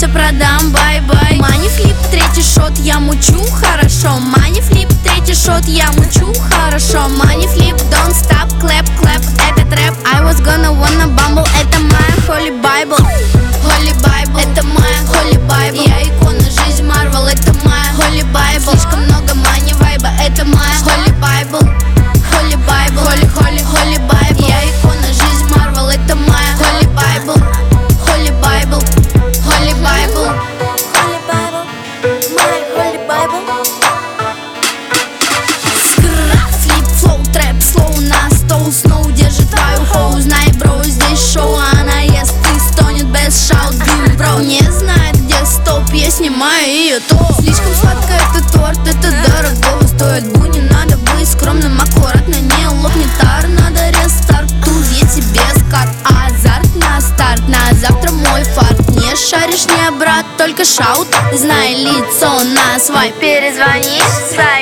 это продам, бай-бай. Мани флип, третий шот, я мучу хорошо. Мани флип, третий шот, я мучу хорошо. Мани флип, don't stop, clap, clap, это трэп. I was gonna wanna bumble, это моя holy bible. Holy bible, это моя holy bible. Я икона, жизнь Марвел, это моя holy bible. Слишком много мани вайба, это моя holy bible. Holy bible, holy, holy, holy bible. Я икона, жизнь Марвел, это моя holy bible. Holy bible, holy bible. Holy Bible, my Holy Bible. Скрррр, флип, флоу, трэп, слоу на стол. Сноу держит твою хоу, знай, бро, здесь шоу. Она ест и стонет без шаут. Бим, бро, не знает, где стоп. Я снимаю ее топ. Слишком сладко это торт, это дорого стоит. Не надо быть скромным, аккуратно, не лопнет тар. Надо рестарт, тут я тебе скат. Азарт на старт, на завтра мой фарт. Не шаришь, не брат, только шаут. Знай лицо на свай, перезвони.